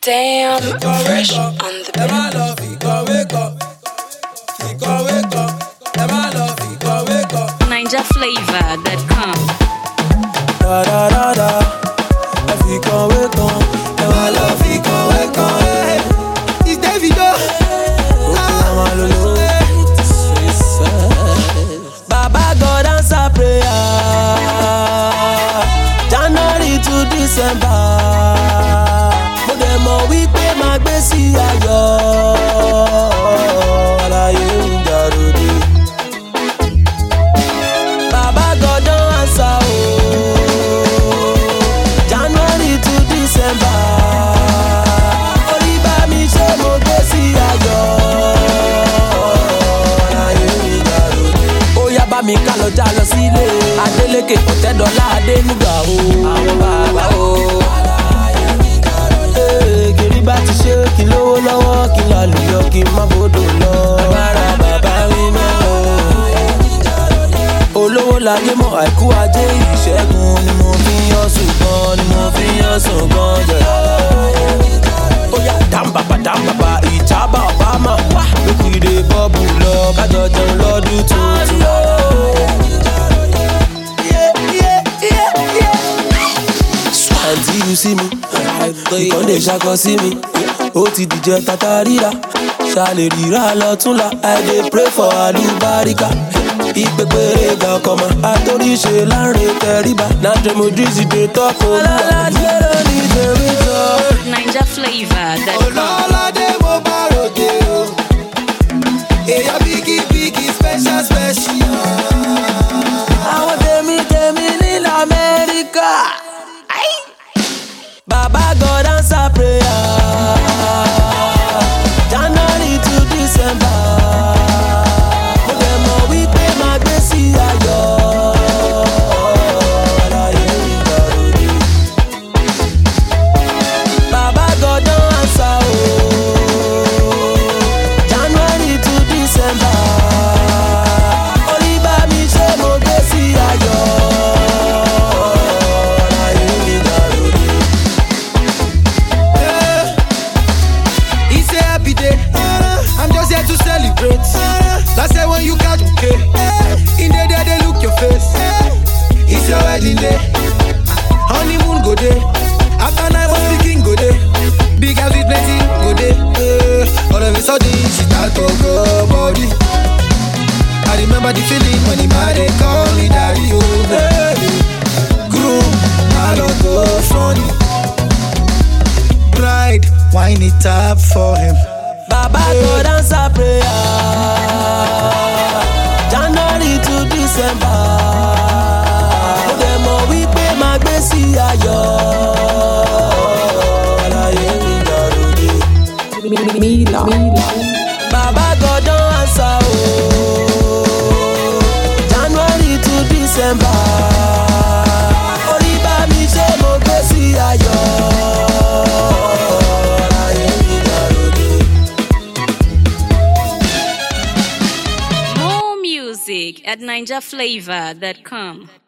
Damn, fresh on the beat. NinjaFlavor.com. Da da da da. African wake up. Never love African wake up. It's Davido. Baba God answer prayer. January to December. Mo dem mọ̀ wípé máa gbé sí ayọ̀. Àlàyé ń jàròdì. Baba God don answer o. January to December. Orí bá mi ṣe mo gbé sí ayọ̀. Àlàyé ń jàròdì. Ó yá bá mi ká lọ já lọ sílé. Adélékè Ọ̀tẹ́dọ́lá Adénúgà o. Àwọn bàbá o. Kiri bá ti ṣe kí n lówó lọ́wọ́ kí n lálùyọ kí n má bodò lọ. Agbára bàbá mi mọ́ o. Olówó láyé mọ́ àìkú ajé ìṣẹ́gun ni mo fi ń yọ̀sùn gan ni mo fi ń yọ̀sùn gan jẹ. Ó yá dáńbàbà ìjábà ọ̀bá máa wá. Lókìrè bọ́ọ̀bù lọ kájọ jẹun lọ́dún tuntun. Until you see me, ìkàn lè ṣakọ sí mi. Ó ti dìjẹ tata ríra, ṣàlè ríra lọ́túnla. I dey pray for àlùbáríkà. Ìpèpèrè ga ọkọ̀ ma, àtòríṣe láàrin tẹríba. Na Demodris dey talk o. Ọlọ́ládé ló ní tèmi sọ. NinjaFlavor.com. Ọlọ́ládé mo bá ròde o. Èèyàn bíkí special. Àwọn tèmi nílẹ̀ Amẹ́ríkà. Baba God answer prayer. January to December. Mo dem mọ̀ wípé máa gbé sí ayọ̀. Àlàyé ń jàròdì. Baba God don answer o. January to December. Orí bá mi ṣe mo gbé sí ayọ̀. Àlàyé ń jàròdì. Happy day. I'm just here to celebrate. Last day when you catch me, in the day they look your face. It's your wedding day. Honeymoon go day. After night was speaking go day. Big house with plenty go day. All of a sudden she start to go body. I remember the feeling when the man they call me daddy. Oh, groom, I don't go funny. Pride, wine it up for him. Baba God answer prayer. January to December. Mo dem mọ̀ wípé máa gbé sí ayọ̀. Àlàyé ń jàròdì. Baba God don answer o. January to December. Orí bá mi ṣe mo gbé sí ayọ̀. Music at NinjaFlavor.com.